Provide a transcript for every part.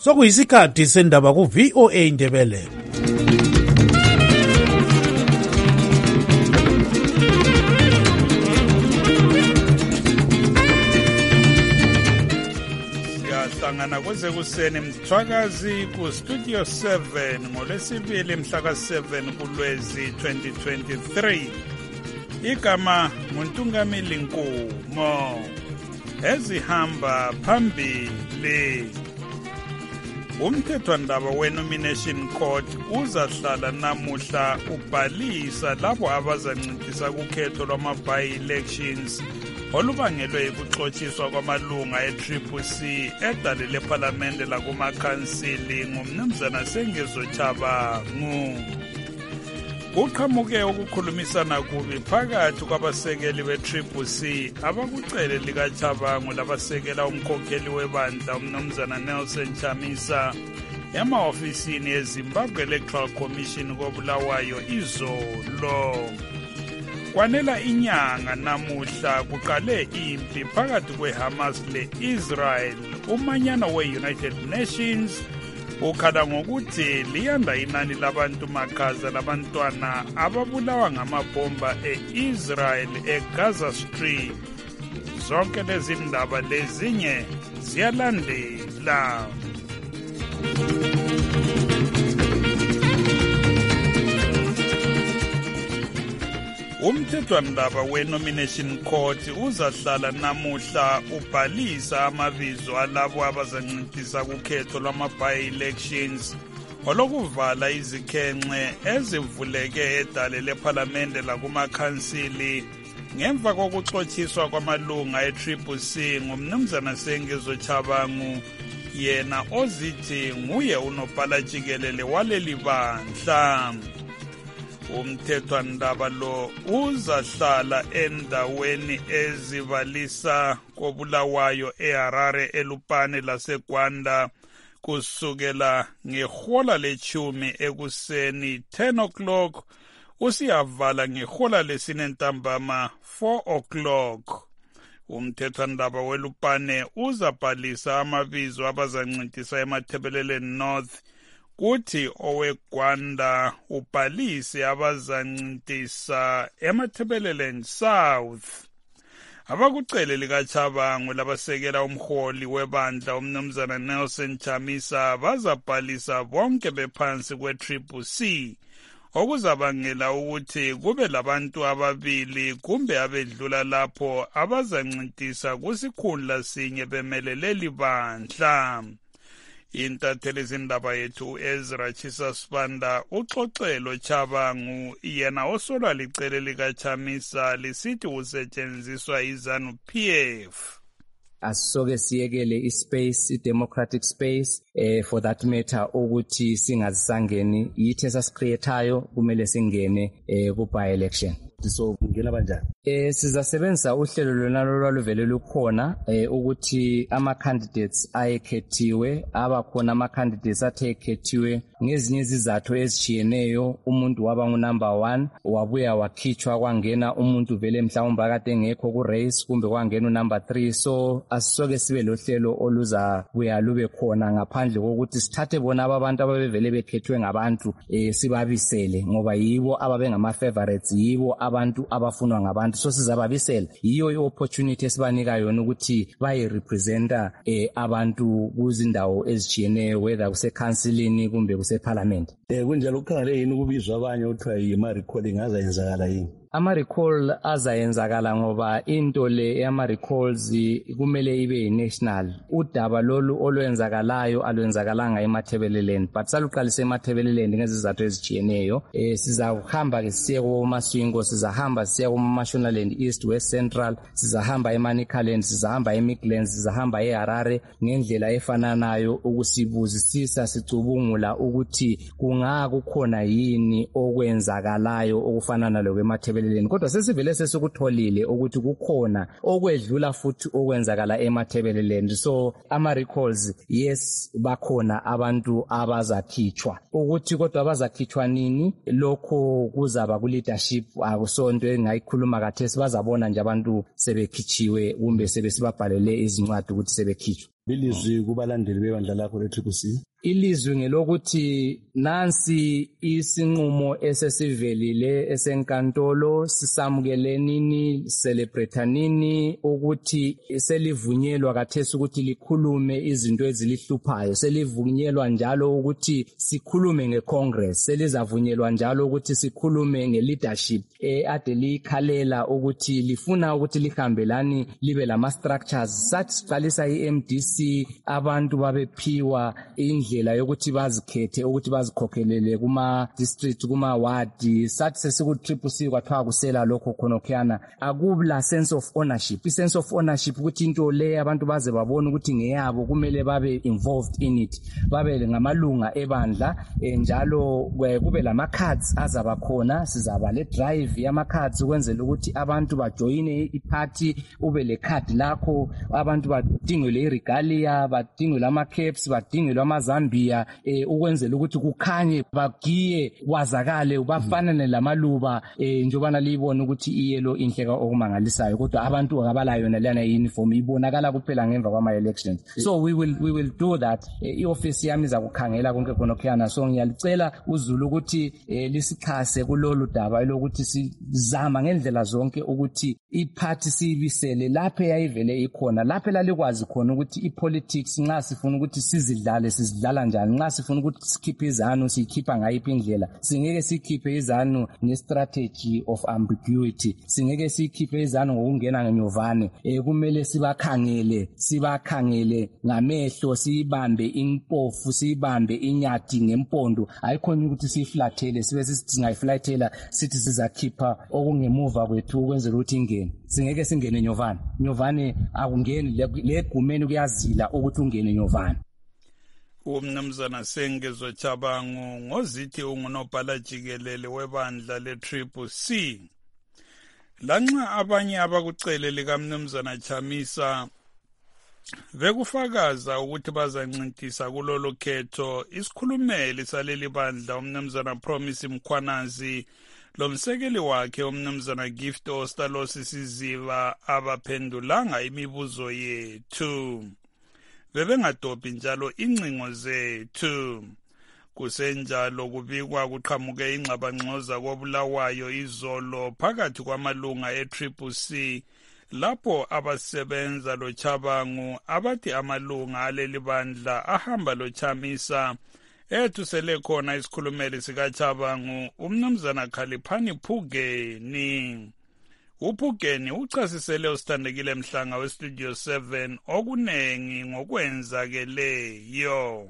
Sokuyisikhathi sendaba ku VOA Indebele. Siyahlangana kwezekuseni mthwakazi ku Studio 7 ngolwesibili mhla ka-7 kuLwezi 2023. Igama nguNtungamili Nkumo. Ezihamba phambili. Umthethwandaba we-Nomination Court uzahlala namuhla ubhalisa labo abazancintisa kukhetho lwama-by-elections olubangelwe ukuxotshiswa kwamalunga e-CCC edale lephalamende lakumakhansili ngumnumzana Sengezo Tshabangu. Kuqhamuke ukukhulumisana kubi phakathi kwabasekeli be-CCC abakucele likaTshabangu labasekela umkhokheli webandla umnumzana Nelson Chamisa emahofisini eZimbabwe Electoral Commission koBulawayo izolo. Kwanela inyanga namuhla kuqale impi phakathi kweHamas le-Israel. Umanyano we-United Nations ukhala ngokuthi liyanda inani labantu makhaza labantwana ababulawa ngamabhomba e-Israel eGaza Strip. Zonke lezi ndaba lezinye ziyalandela. Umthethwandaba we-Nomination Court uzahlala namuhla ubhalisa amabizo alabo abazancintisa kukhetho lwama-by-elections olokuvala izikhenxe ezivuleke edale lephalamende lakumakhansili ngemva kokuxotshiswa kwamalunga e-CCC ngumnumzana Sengezo Tshabangu, yena ozithi nguye unobhala jikelele waleli bandla. Umthethwandaba lo uzahlala endaweni ezibalisa koBulawayo eHarare eLupane laseGwanda kusukela ngehola lechumi ekuseni 10 o'clock usiyavala ngehola lesine ntambama 4 o'clock. Umthethwandaba weLupane uzabhalisa amabizo abazancintisa eMathebeleleni North, kuthi oweGwanda ubhalise abazancintisa eMathebeleleni South. Abakucele likaTshabangu labasekela umholi webandla umnumzana Nelson Chamisa bazabhalisa bonke bephansi kwe-CCC, okuzabangela ukuthi kube labantu ababili kumbe abedlula lapho abazancintisa kusikhundla sinye bemelele libandla. Intatheli zindaba yethu uEzra Chisasibanda uxoxelo Tshabangu yena osolwa licele likaChamisa lisithi usetshenziswa iZANU-PF. Asisoke siyekele ispace, i-democratic space, for that matter ukuthi singazisangeni yithi esasicreatayo kumele singene ku-by-election. So ngena kanjani? Sizasebenzisa uhlelo lona lwaluvele lukhona ukuthi ama-candidates ayekhethiwe, abakhona ama-candidates athekhethiwe ngezinye izizathu ezitshiyeneyo. Umuntu waba ngu-number 1 wabuya wakhitshwa kwangena umuntu vele mhlawumbe akade engekho ku-race kumbe kwangena u-number 3. So asisoke sibe lohlelo oluzabuya lube khona ngaphandle kokuthi sithathe bona abantu ababevele bekhethwe ngabantu sibabisele, ngoba yibo ababengama-favorites, yibo abantu abafunwa ngabantu. So sizababisela, yiyo i-opportunity esibanika yona ukuthi bayirepresenta abantu kuzindawo ezitshiyeneyo, whether kuse-councilini kumbe kuse-parliament. Kunjalo kukhangele yini ukubizwa abanye okuthiwa yima-recalling azayenzakala yini? Ama-recall azayenzakala ngoba into le yama-recalls kumele ibe yi-national. Udaba lolu olwenzakalayo alwenzakalanga eMathebeleleni, but saluqalise eMathebeleleni ngezizathu ezitshiyeneyo. Sizahamba-ke siye koMaswingo, sizahamba siye kuma-Mashonaland East, West Central, sizahamba eManicaland, sizahamba eMidlands, sizahamba eHarare ngendlela efananayo ukusibuzisisa sicubungula ukuthi kungakukhona yini okwenzakalayo okufanana lokweMathebeleleni. Kodwa sesivele sesikutholile ukuthi kukhona okwedlula futhi okwenzakala eMathebeleleni. So ama-recalls, yes, bakhona abantu abazakhitshwa. Ukuthi kodwa abazakhitshwa nini, lokho kuzaba ku-leadership, akusonto engayikhuluma khathesi. Bazabona nje abantu sebekhitshiwe kumbe sebesibabhalele izincwadi ukuthi sebekhitshwa. Bilizwi kubalandeli bebandla lakho le-TCC. Ilizwi ngelokuthi nansi isinqumo esesivelile esenkantolo, sisamukelenini, celebretanini ukuthi selivunyelwa kathesi ukuthi likhulume izinto ezilihluphayo, selivunyelwa njalo ukuthi sikhulume ngeCongress, selizavunyelwa njalo ukuthi sikhulume ngeleadership ade likhalela ukuthi lifuna ukuthi lihambelani libe lama structures. Sathi siqalisa iMDC abantu babephiwa indlela yokuthi bazikhethe ukuthi bazikhokhelele kuma district kuma ward. Sathi sesiku-CCC kwathiwa kusela lokho khonokhuyana, akubula sense of ownership. I-sense of ownership ukuthi into le abantu baze babone ukuthi ngeyabo, kumele babe involved in it, babe ngamalunga ebandla. Njalo kube lama cards azaba khona, sizaba le drive yama cards ukwenzela ukuthi abantu bajoyine iparty, ube le card lakho, abantu badingwe iregalia, badingwe ama caps, badingwe amazambia, ukwenzela ukuthi kukhanye, bagiye, kwazakale, bafanane lamaluba, njobana libone ukuthi iyelo inhleka okumangalisayo, kodwa abantu akabala yona lana uniform ibonakala kuphela ngemva kwama elections. So we will do that. I-office yami iza kukhangela konke khonokhuyana. So ngiyalicela uZulu ukuthi lisichase kulolu daba lokuthi sizama ngendlela zonke ukuthi iparty sibisele lapho yayivele ikhona, lapho lalikwazi khona ukuthi ipolitics nxa sifuna ukuthi sizidlala njani, nxa sifuna ukuthi sikhiphe izanu sikhipha ngayiphi indlela. Singeke sikhiphe izanu ngestrategy of ambiguity, singeke sikhiphe izanu ngokungena ngenyovane. Kumele sibakhangele ngamehlo, sibambe impofu, sibambe inyathi ngempondo. Ayikhona ukuthi siflathele sibe singayiflathela sithi sizakhipha okungemuva kwethu ukwenzela ukuthi ingene. Singeke singene nyovane akungeni legumeni kuyazila ukuthi ungene nyovane. Umnumzana Sengezo Chabangu ngozithi ungunobhala jikelele webandla le-CCC. Lanxa abanye abakucele likaMnumzana Chamisa bekufakaza ukuthi bazancintisa kulolo khetho, isikhulumeli saleli bandla umnumzana Promise Mkhwanazi lomsekeli wakhe umnumzana Gift Ostalosi Siziba abaphendulanga imibuzo yethu. Bebengadobhi njalo incingo zethu. Kusenjalo kubikwa kuqhamuke ingxabangxoza kobulawayo izolo phakathi kwamalunga e-CCC lapho abasebenza lo Chabangu abathi amalunga aleli bandla ahamba lo Chamisa ethusele khona isikhulumeli sika Chabangu umnumzana Khaliphani Phugeni. uPhugeni uchasisele usithandekile Mhlanga weStudio 7 okunengi ngokwenzakeleyo.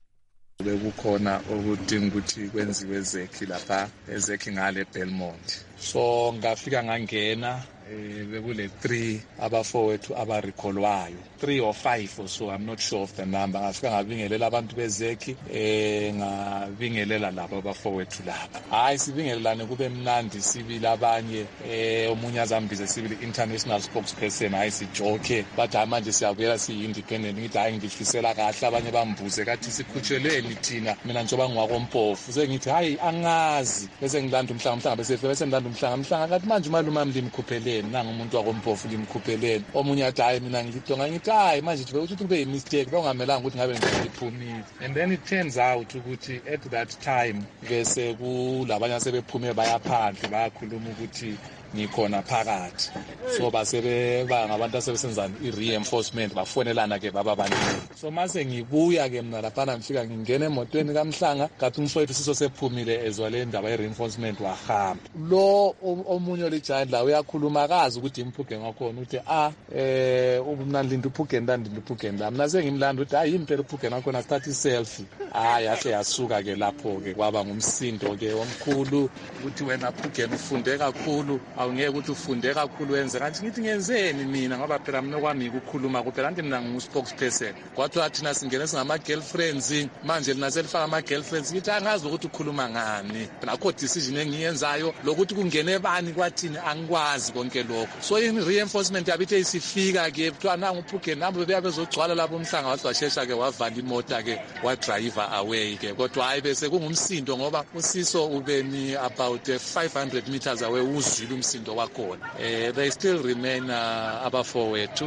Bekukhona okudinga ukuthi kwenziwe ezekhi lapha ezekhi ngale Belmont. So ngafika ngangena bekule 3 abafowethu abarikholwayo, 3 or 5 or so, I'm not sure of the number. Ngafika ngabingelela abantu bezekhi, ngabingelela labo abafowethu laba. Hayi sibingelelane kube mnandi sibili abanye, omunye azambize sibili international spokesperson, hayi sijoke bathi manje siyabuyela siyi-independent. Ngithi hayi ngifisela kahle, abanye bambuze kathi sikhutshelweni thina, mina njoba ngwakompofu. Sengithi hayi angazi, bese ngilanda umhlanga bese ngilanda umhlanga kathi manje umalume limkhuphele nanga umuntu wakompofu limkhupheleni. Omunye athi hayi mina ngidonga, ngithi hayi manje ukuthi kube yimistake bekungamelanga ukuthi ngabe ngiphumile. And then it turns out ukuthi at that time bese kulabanye asebephume bayaphandle bayakhuluma ukuthi ngikhona phakathi. So basebeba ngabantu asebesenzana i-reinforcement, bafonelana ke baba abaningi. So mase ngibuya ke mina lapha ngifika ngingena emotweni kaMhlanga kathi umfowethu siso sephumile ezwa le ndaba ye-reinforcement wahamba. Lo omunye lijayi la uyakhuluma kazi ukuthi imphugeni wakhona uthi ubumnandlinda uphugeni ndandinda uphugeni la. Mina sengimlanda ukuthi hayi impela uphugeni wakhona start iselfie. Hayi yahle yasuka ke lapho ke kwaba ngumsindo ke omkhulu ukuthi wena phugeni ufunde kakhulu, awungeke ukuthi ufunde kakhulu wenze kanti. Ngithi ngenzeni mina ngoba phela mina kwami ukukhuluma kuphela, kanti mina ngu-spokesperson. Kwathiwa thina singene singama-girlfriends, manje lina selifaka ama-girlfriends. Ngithi angazi ukuthi ukhuluma ngani, nakho decision engiyenzayo lokuthi kungene bani kwathini angikwazi konke lokho. So i-reinforcement yabithe isifika ke kuthiwa nangu uphugeni nabo beyabezogcwala lapho umhlanga wathi washesha ke wavala imota ke wadriver away ke. Kodwa hayi bese kungumsindo ngoba usiso ubemi about 500 meters away uzwile umsindo umsindo wakhona. They still remain abafowethu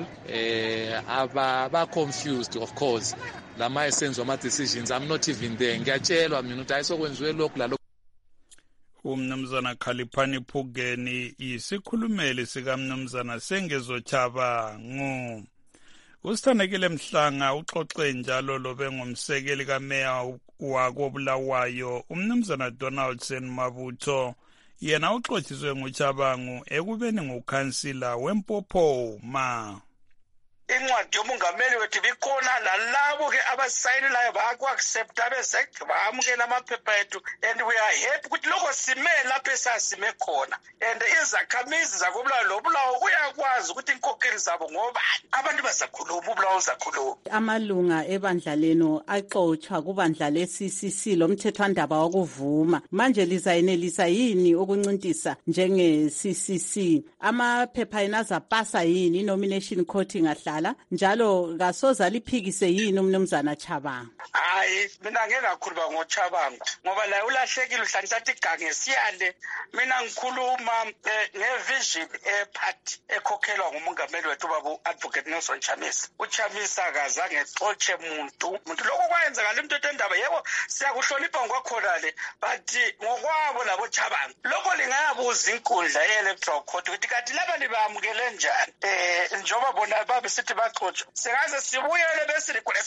aba-confused of course. Lama esenziwa ama-decisions, I'm not even there. Ngiyatshelwa mina ukuthi ayisokwenziwe lokhu lalokhu. Umnumzana Khaliphani Phugeni yisikhulumeli sikamnumzana Sengezo Chabangu. Usithandekile Mhlanga uxoxe njalo lobe ngumsekeli kameya wakobulawayo umnumzana Donaldson Mabutho. Yena uxoxiswe nguChabangu ekubeni ngukhansila weMpophoma. Incwadi yomungameli wethu bikhona lalabo ke abasayinilayo baku-accepta bezek bamukela amaphepha ethu, and we are happy ukuthi lokho sime lapho esasime khona, and izakhamizi zakobulawayo lobulawayo uyakwazi ukuthi inkokheli zabo ngobani, abantu bazakhuluma ubulawayo uzakhuluma. Amalunga ebandla leno axotshwa kubandla le-CCC lomthethwandaba wakuvuma. Manje lizayenelisa yini ukuncintisa njenge-CCC? Amaphepha ena azapasa yini i-nomination court ingahla njalo kasoza liphikise yini umnumzana Chabangu? Hayi, mina ngeke ngakhuluma ngoChabangu ngoba la ulahlekile uhlanhlatha igange siyale. Mina ngikhuluma ngevision party ekhokhelwa ngumongameli wethu baba advocate Nelson Chamisa. uChamisa akazange exotshe muntu lokho kwayenzakala into endaba yebo siyakuhlonipha ngokwakhona le, but ngokwabo labo Chabangu lokho lingayabuza inkundla ye-electoral court ukuthi kanti laba libamukele njani njengoba bona babe sithi baxotsha. Singaze sibuyele bese likole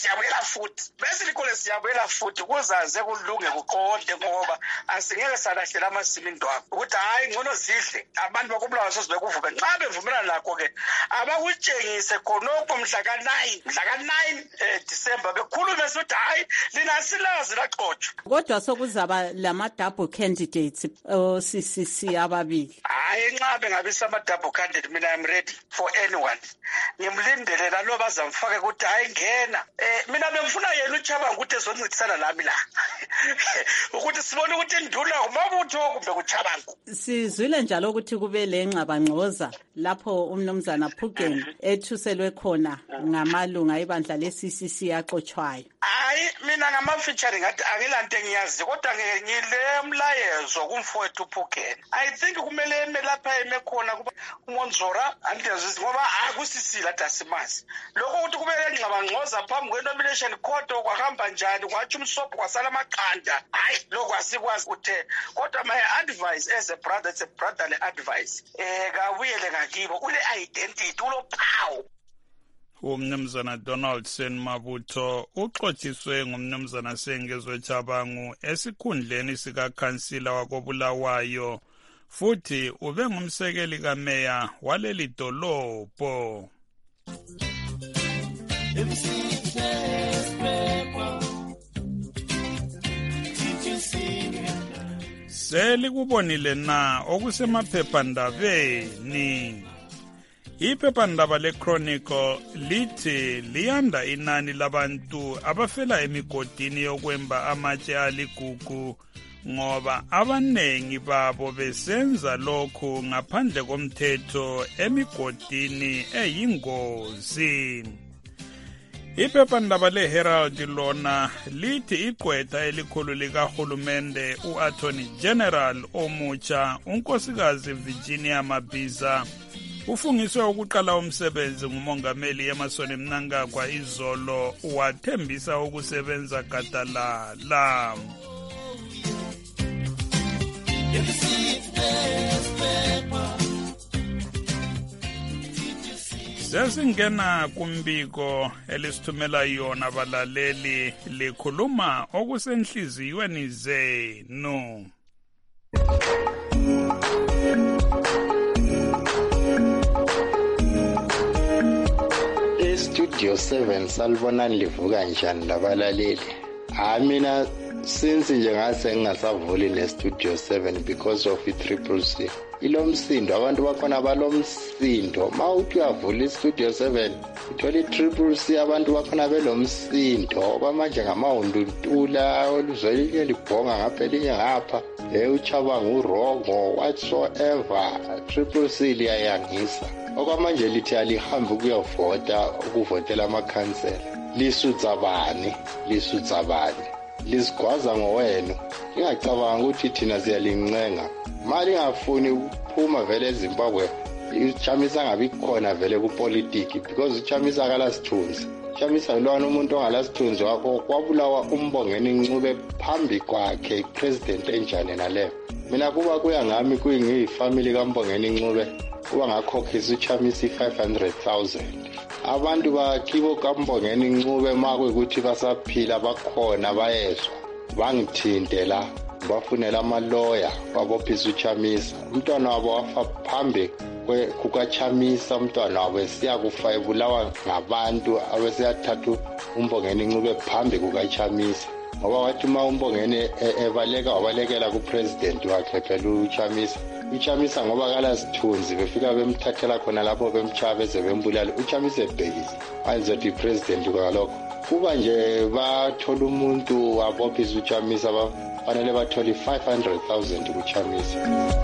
siyabuyela futhi kuzaze kulunge kuqonde ngoba asingeke salahlela amasimindo akho ukuthi hayi ngcono zidle abantu bakubulawayo sozibekuvume. Nxa bevumelana lakho ke abakutshengise khonokho mhla ka-9 December bekhulume sokuthi hayi linasilazi laxotshwa. Kodwa sokuzaba lama-double candidates o-CCC ababili. Hayi nxa bengabisa ama-double candidate mina I'm ready for anyone. Ngimlindele lalo bazamfaka ukuthi hayi ngena. Mina bengifuna yena uChabangu ukuthi ezoncedisana lami la. Ukuthi sibone ukuthi induna uMabutho kumbe kuChabangu. Sizwile njalo ukuthi kube lengxabangxoza lapho umnumzana Phugeni ethuselwe khona ngamalunga ebandla le-CCC axotshwayo. Hayi mina ngama-featuring ngathi angilanto engiyazi kodwa ngile mlayezo kumfowethu Phugeni. I think kumele eme lapha eme khona kuba uMonzora andiyazi ngoba akusisila dasimazi. Lokho ukuthi kube lengxabangxoza phambi kwe-nomination court kwahamba njani kwathi umsobho kwasala amaqanda. Hayi lokho asikwazi uthe kodwa my advice as a brother, it's a brotherly advice. Kabuyele ngakibo ule identity ulophawu. Umnumzana Donaldson Mabutho uxoxiswe ngumnumzana Sengezo Chabangu esikhundleni sikakhansila wakobulawayo futhi ube ngumsekeli kameya waleli dolobho. Selikubonile na okusemaphephandabeni. Iphephandaba leChronicle lithi liyanda inani labantu abafela emigodini yokwemba amatshe aligugu ngoba abanengi babo besenza lokhu ngaphandle komthetho emigodini eyingozi. Iphephandaba leHerald lona lithi igqwetha elikhulu likahulumende u-Attorney General omutsha unkosikazi Virginia Mabiza ufungiswe ukuqala umsebenzi ngumongameli Emmerson Mnangagwa izolo wathembisa ukusebenza gadalala. Sesingena kumbiko elisithumela yona balaleli likhuluma okusenhliziyweni zenu. Studio 7 salibonani livuka njani labalaleli. Mina since njengase ngingasavuli le Studio 7 because of i-CCC. Ilomsindo abantu bakhona balomsindo. Mawuthi uyavula i-Studio 7 uthola i-CCC abantu bakhona belomsindo bamanje ngamawunduntula oluzwelile libhonga ngapha elinye ngapha. uChabangu urongo whatsoever CCC liyayangisa. Okwamanje lithi alihambe ukuyovota ukuvotela amakhansela. Lisutsa bani? lisigwaza ngowenu. Ngingacabanga ukuthi thina siyalincenga. Mali ngafuni ukuphuma vele eZimbabwe. Uchamisa ngabi khona vele kupolitiki because uchamisa akala sithunzi. Uchamisa lona umuntu ongalasithunzi wakho kwabulawa uMbongeni Ncube phambi kwakhe president enjani nale. Mina kuba kuya ngami kuyingifamily kaMbongeni Ncube kuba ngakhokhisa uchamisa 500,000. Abantu bakibo kaMbongeni Ncube makuyikuthi basaphila bakhona bayezwa bangithinte la bafunela amaloya babophisa uchamisa. Umntwana wabo wafa phambi kukachamisa umntwana wabo siyakufa ebulawa ngabantu abesiyathatha uMbongeni Ncube phambi kukachamisa. Ngoba wathi uma uMbongeni wabalekela kupresident wakhe phela uchamisa. Uchamisa ngoba kala sithunzi befika bemthathela khona lapho bemchaya beze bembulala. Uchamisa ebhekile ayizothi ipresident kwalokho. Kuba nje bathola umuntu wabophisa uchamisa fanele bathole 500,000 kuchamisa.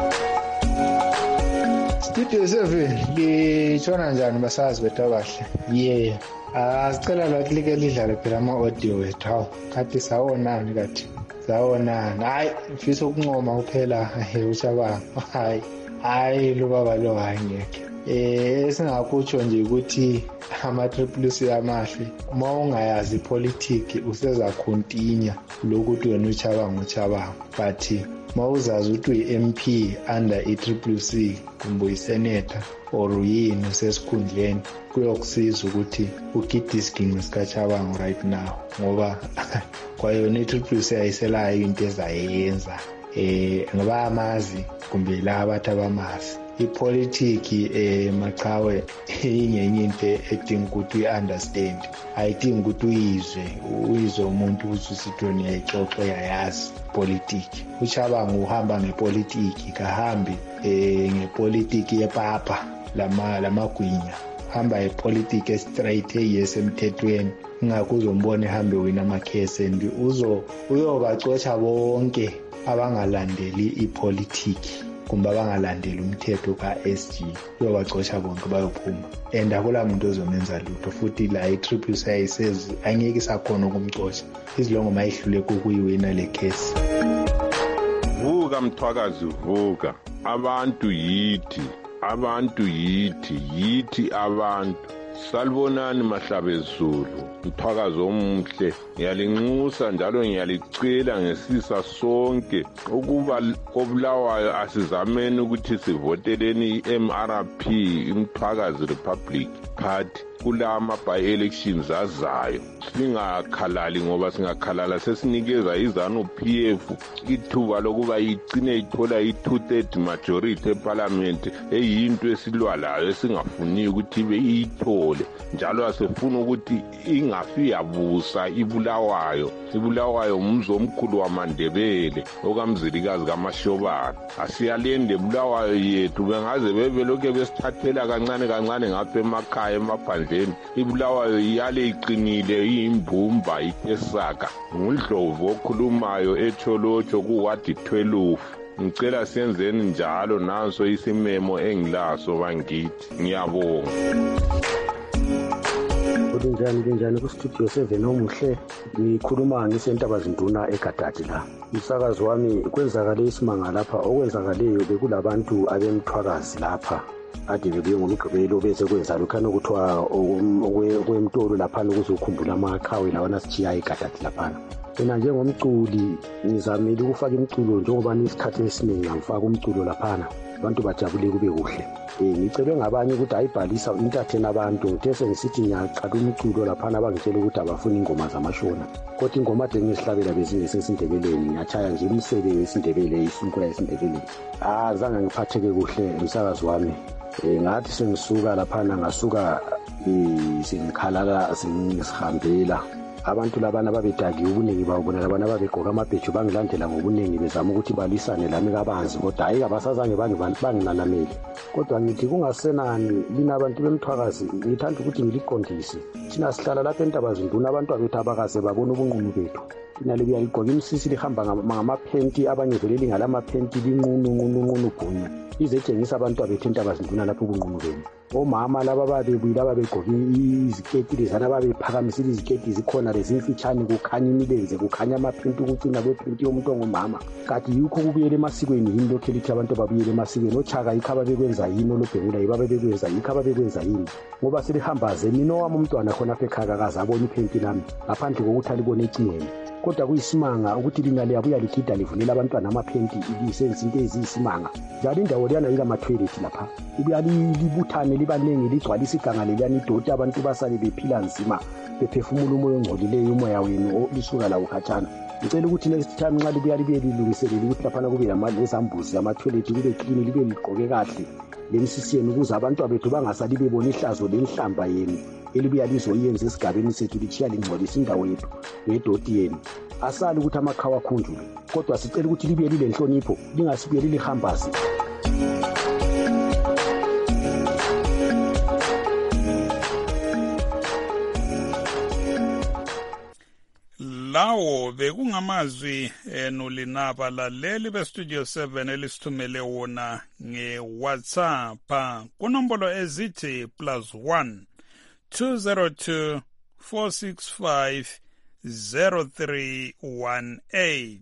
Studio 7 litshona njani basazi bethu abahle? Sicela laklike lidlale phela ama-audio wethu. Hawu khathi sawonani kathi sawonani. Hayi mfisa ukuncoma kuphela uChabanga. Hayi lo baba lo ngeke. Esingakutsho nje ukuthi ama-triple amahle uma ungayazi ipolitiki useza continue lokuthi wena uChabanga but mawuzazi ukuthi uyi-MP under i-CCC kumbe uyi-senator or uyini usesikhundleni kuyokusiza ukuthi ugide isiginqi sikaChabanga right now ngoba kwayona i-CCC ayiselayo into ezayenza ngoba amazi kumbe la bathi abamazi ipolitiki maqhawe ingenye into edinga ukuthi uyi-understand ayidingi ukuthi uyizwe umuntu ukuthi usithoni yayixoxe yayazi politiki. uChabanga uhamba ngepolitiki kahambi ngepolitiki yepapa lamagwinya hamba ngepolitiki straight eyesemthethweni ingakho uzombona ehambe wina amakhesi and uyobacotsha bonke abangalandeli ipolitiki kumbe abangalandeli umthetho ka-SG uyobacosha bonke bayophuma and akula muntu ozomenza lutho futhi la i-CCC ayisezi angeke isakhona ukumcosha izilongo mayihlule kukuyiwina le case. Vuka Mthwakazi vuka, abantu yithi abantu. Salibonani Mahlabezulu, Mthwakazi omuhle. Ngiyalinxusa njalo ngiyalicela ngesisa sonke ukuba koBulawayo asizameni ukuthi sivoteleni iMRP, iMthwakazi Republic Party kulama by-elections azayo. Singakhalali ngoba singakhalala sesinikeza iZANU-PF ithuba lokuba igcine ithola i-2/3 majority eParliament eyinto esilwa layo esingafuni ukuthi beyithole njalo asifuna ukuthi ingafi yabusa Ibulawayo umzi omkhulu wamaNdebele okamzilikazi kaMashobana. Asiyalende Bulawayo yethu bengaze bebelokhu besithathela kancane ngapha emakhaya emaphandleni. Ibulawayo iyale iqinile iyimbumba iTesaka. Ngundlovu okhulumayo eCholotsho kuwadi 12. Ngicela senzeni njalo nanso isimemo engilaso bangithi. Ngiyabonga. Kunjani ku-Studio 7 omuhle ngikhuluma ngisentaba-Zinduna eGadadi la. Umsakazi wami kwenzakale isimanga lapha okwenzakaleyo bekulabantu abemthwakazi lapha ade bebuye ngomgqibelo bese kwenza lokhana okuthiwa okwemtolo laphana ukuzokhumbula amakhawe lawana sithiya eGadadi laphana. Mina njengomculi ngizamile ukufaka imculo njengoba nisikhathi esiningi ngifaka umculo laphana abantu bajabule kube kuhle. Ngicebe ngabanye ukuthi ayibhalisa entertain abantu ngithe sengisithi ngiyaqala umculo laphana bangitshela ukuthi abafuni ingoma zamashona kodwa ingoma ade ngisihlabela bezingesesindebeleni ngiyachaya nje umsebe wesindebele isinkwa esindebeleni. Zange ngiphatheke kuhle umsakazi wami. Ngathi sengisuka laphana ngasuka sengikhalala sengisihambela abantu labana babedakiwe ubuningi bawubona labana babegqoka amabheju bangilandela ngobuningi bezama ukuthi balisane lami kabanzi kodwa hayi abasazange banginanameli. Kodwa ngithi kungasenani lina abantu bemthwakazi ngithanda ukuthi ngiliqondise thina sihlala lapha entaba-Zinduna abantu abethu abakaze babona ubunqunu bethu. Thina libuya ligqoka imisisi lihamba ngamaphenti abanye vele lingalamaphenti linqunu bhunya izetshengisa abantu abethu entabazinduna lapho ubunqumukeni. Omama laba babebuyile ababegqoke iziketi lezana babephakamisile iziketi zikhona lezimfitshane kukhanya imilenze kukhanya amaprinti ukucina kweprinti yomuntu ongumama. Kanti yikho kubuyela emasikweni yini lokhu elithi abantu babuyele emasikweni. Ochaka yikho ababekwenza yini, olobhekula yibo ababekwenza yikho ababekwenza yini, ngoba selihambaze mina owami umntwana khonapha ekhaya akaze abone iphenki lami ngaphandle kokuthi alibone ecingweni. Kodwa kuyisimanga ukuthi lina liyabuya ligida livulela abantwana amaphenti lisenza into eziyisimanga. Njalo indawo leyana ilama-toilet lapha libuya libuthane libaningi ligcwalisa iganga leliyana idoti abantu basale bephila nzima bephefumula umoya ongcolileyo umoya wenu lisuka lawo khatshana. Ngicela ukuthi next time nxa libuya libuye lilungiselele ukuthi laphana kube lezambuzi ama-toilet kube clean libe ligqoke kahle lemsisiyeni ukuze abantu abethu bangasali bebona ihlazo lenhlamba yenu elibuya lizoyenza esigabeni sethu litshiya lingcolisa indawo yethu ngedoti yenu. Asali ukuthi amakhawa akhunjulwe, kodwa sicela ukuthi libuye lilenhlonipho lingasibuye lilihambazi. Lawo bekungamazwi nolinaba laleli bestudio 7 elisithumele wona ngeWhatsApp kunombolo ezithi +1 202 465 0318.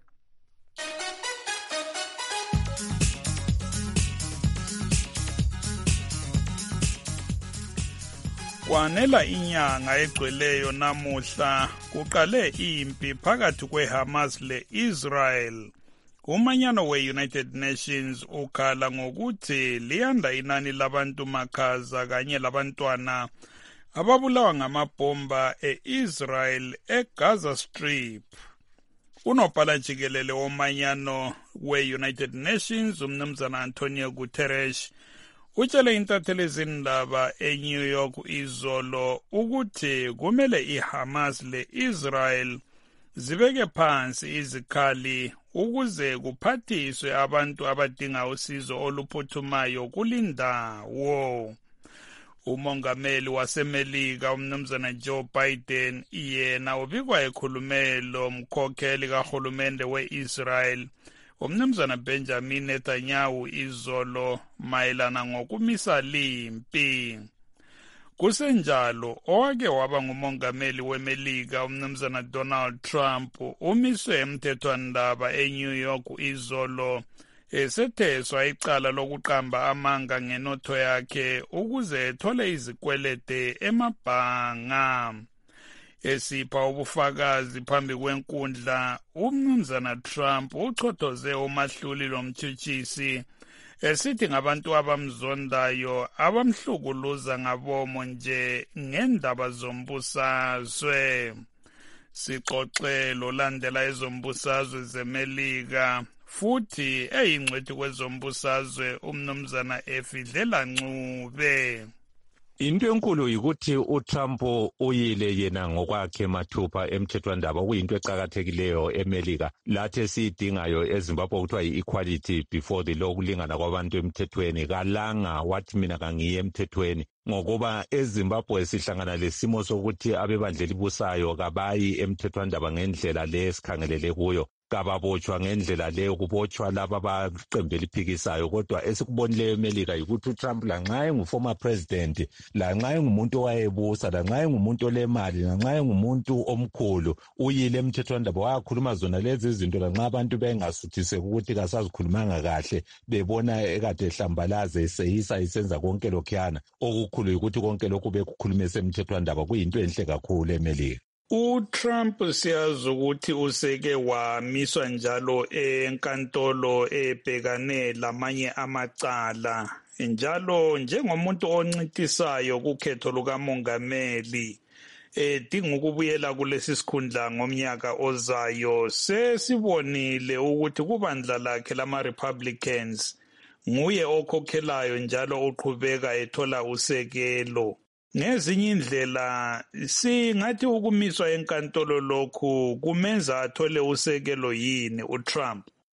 Kwanela inyanga egcweleyo namuhla kuqale impi phakathi kweHamas le-Israel. Umanyano we-United Nations ukhala ngokuthi liyanda inani labantu makhaza kanye labantwana ababulawa ngamabhomba e-Israel eGaza Strip. Unobhala jikelele womanyano we-United Nations umnumzana Antonio Guterres utshele intatheli ezindaba eNew York izolo ukuthi kumele iHamas le-Israel zibeke phansi izikhali ukuze kuphathiswe abantu abadinga usizo oluphuthumayo kulindawo. Umongameli waseMelika umnumzana Joe Biden yena ubikwa ekhulumelo mkhokheli kahulumende we-Israel umnumzana Benjamin Netanyahu izolo mayelana ngokumisa limpi. Kusenjalo owake waba ngumongameli weMelika umnumzana Donald Trump umiswe emthethwandaba eNew York izolo esetheswa icala lokuqamba amanga ngenotho yakhe ukuze ethole izikwelede emabhanga. Esipha ubufakazi phambi kwenkundla umnumzana Trump uchothoze umahluli lomtshutshisi esithi ngabantu abamzondayo abamhlukuluza ngabomo nje ngendaba zombusazwe. Sixoxe lolandela ezombusazwe zeMelika futhi eyingcwethi kwezombusazwe umnumzana Efidlela Ncube. Into enkulu yikuthi uTrump uyile yena ngokwakhe mathupha emthethwandaba okuyinto eqakathekileyo eMelika lathi esiyidingayo eZimbabwe kuthiwa yi-equality before the law, ukulingana kwabantu emthethweni. Kalanga wathi mina kangiye emthethweni ngokuba eZimbabwe sihlangana lesimo sokuthi abebandla elibusayo kabayi emthethwandaba ngendlela le esikhangelele kuyo, kababotshwa ngendlela leyo, kubotshwa laba abaqembu eliphikisayo. Kodwa esikubonileyo eMelika yikuthi uTrump lanxa engu-former president, lanxa engumuntu owayebusa, lanxa engumuntu olemali, lanxa engumuntu omkhulu, uyile emthethwandaba wakhuluma zona lezi izinto lanxa abantu bengasuthiseki ukuthi kasazikhulumanga kahle, bebona ekade ehlambalaze eseyisa isenza konke lokhuyana. Okukhulu yikuthi konke lokhu bekukhuluma esemthethwandaba kuyinto enhle kakhulu eMelika. UTrump siyazi ukuthi useke wamiswa njalo enkantolo ebhekane lamanye amacala, njalo njengomuntu oncintisayo kukhetho lukamongameli edinga ukubuyela kulesi sikhundla ngomnyaka ozayo. Sesibonile ukuthi kubandla lakhe lama-Republicans nguye okhokhelayo njalo uqhubeka ethola usekelo. Ngezinye indlela singathi ukumiswa enkantolo lokhu kumenza athole usekelo yini uTrump?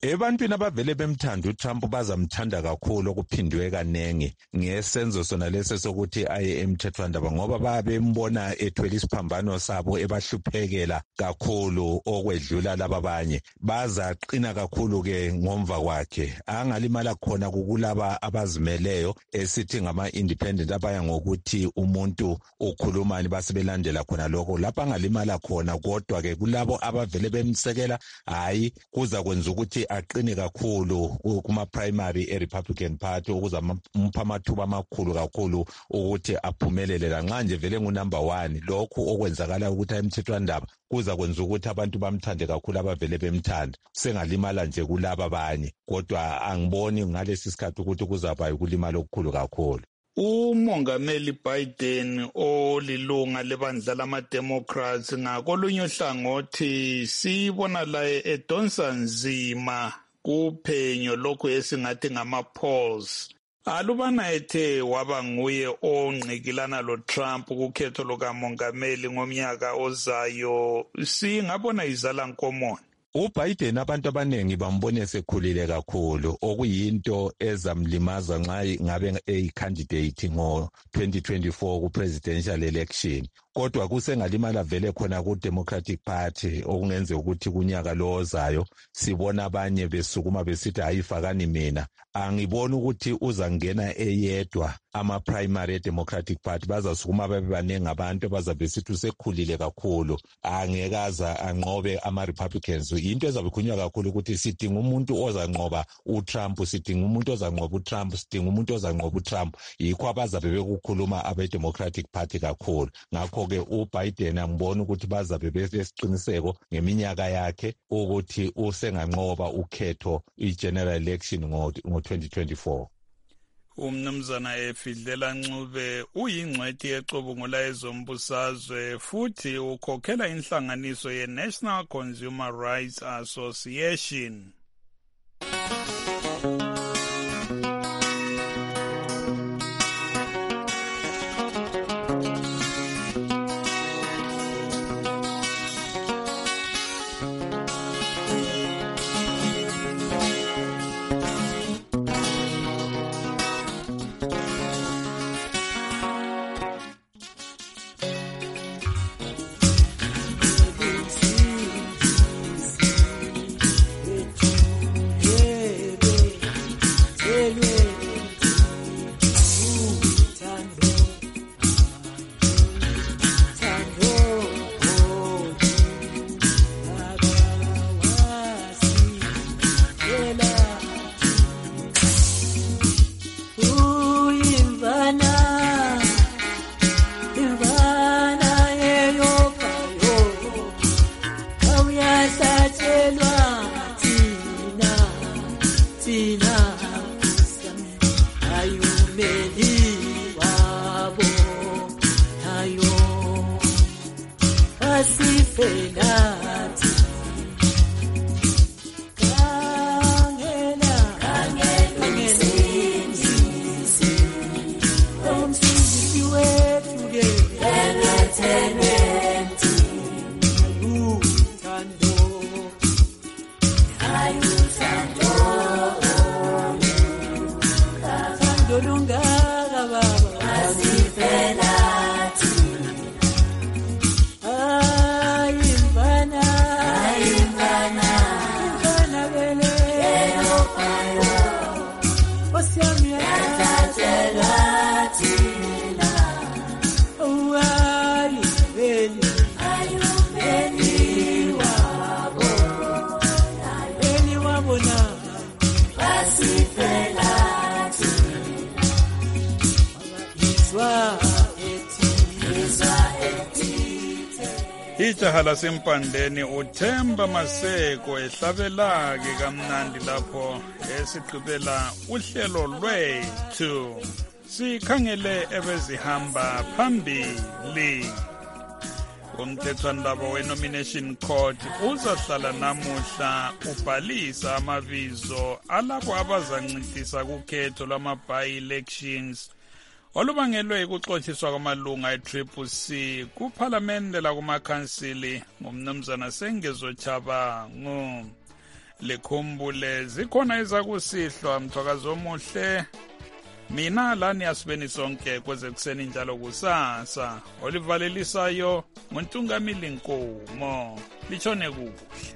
Ebantwini abavele bemthanda uTrump bazamthanda kakhulu okuphindwe kanengi ngesenzo sona lesi sokuthi aye emthethwandaba ngoba babembona ethwele isiphambano sabo ebahluphekela kakhulu okwedlula laba abanye. Bazaqina kakhulu ke ngomva kwakhe. Angalimala khona kukulaba abazimeleyo esithi ngama independent abaya ngokuthi umuntu ukhulumani basebelandela khona lokho. Lapha angalimala khona kodwa ke kulabo abavele bemsekela hayi kuza kwenza ukuthi aqine kakhulu kuma primary eRepublican Party ukuze umpha amathuba amakhulu kakhulu ukuthi aphumelele lanxa nje vele ngunumber 1 lokho okwenzakala ukuthi emthethwandaba kuza kwenza ukuthi abantu bamthande kakhulu abavele bemthanda. Sengalimala nje kulaba abanye kodwa angiboni ngalesi sikhathi ukuthi kuzaba ukulimala okukhulu kakhulu. Umongameli Biden olilunga lebandla lama-Democrats ngakolunye uhlangothi sibona laye edonsa nzima kuphenyo lokhu esingathi ngama-polls. Alubana ethe waba nguye ongqikilana lo-Trump kukhetho lukamongameli ngomnyaka ozayo, singabona izala nkomoni. UBiden abantu abanengi bambone esekhulile kakhulu okuyinto ezamlimaza nxa ngabe eyicandidate ngo-2024 ku-presidential election. Kodwa kusengalimala vele khona ku-Democratic Party okungenza ukuthi kunyaka lo ozayo sibona abanye besukuma besithi ayifakani mina. Angiboni ukuthi uzangena eyedwa ama-primary e-Democratic Party bazasukuma babe baningi abantu bazabe sithi usekhulile kakhulu. Angekaza anqobe ama-Republicans. Into ezabe khulunywa kakhulu ukuthi sidinga umuntu ozanqoba uTrump, sidinga umuntu ozanqoba uTrump, sidinga umuntu ozanqoba uTrump. Yikho abazabe bekukhuluma abe-Democratic Party kakhulu. Ngakho-ke uBiden angibona ukuthi bazabe besiqiniseko ngeminyaka yakhe ukuthi usenganqoba ukhetho i-general election ngo-2024. Umnumzana Efidlela Ncube uyingcwethi yecubungula ezombusazwe futhi ukhokhela inhlanganiso ye-National Consumer Rights Association. Ijaha lasempandeni uThemba Maseko ehlabelake kamnandi lapho esigqibela uhlelo lwethu sikhangele ebezihamba phambili. Umthethwandaba we-Nomination Court uzahlala namuhla ubhalisa amabizo alabo abazancintisana kukhetho lwama-by-elections olubangelwe ukuxotshiswa kwamalunga e-CCC kuphalamende lakumakhansili ngumnumzana Sengezo Chabangu. likhumbule zikhona ezakusihlwa mthwakazi omuhle. Mina lani asibeni sonke kwezekuseni njalo kusasa olivalelisayo nguntungamili Nkomo. Litshone kuhle.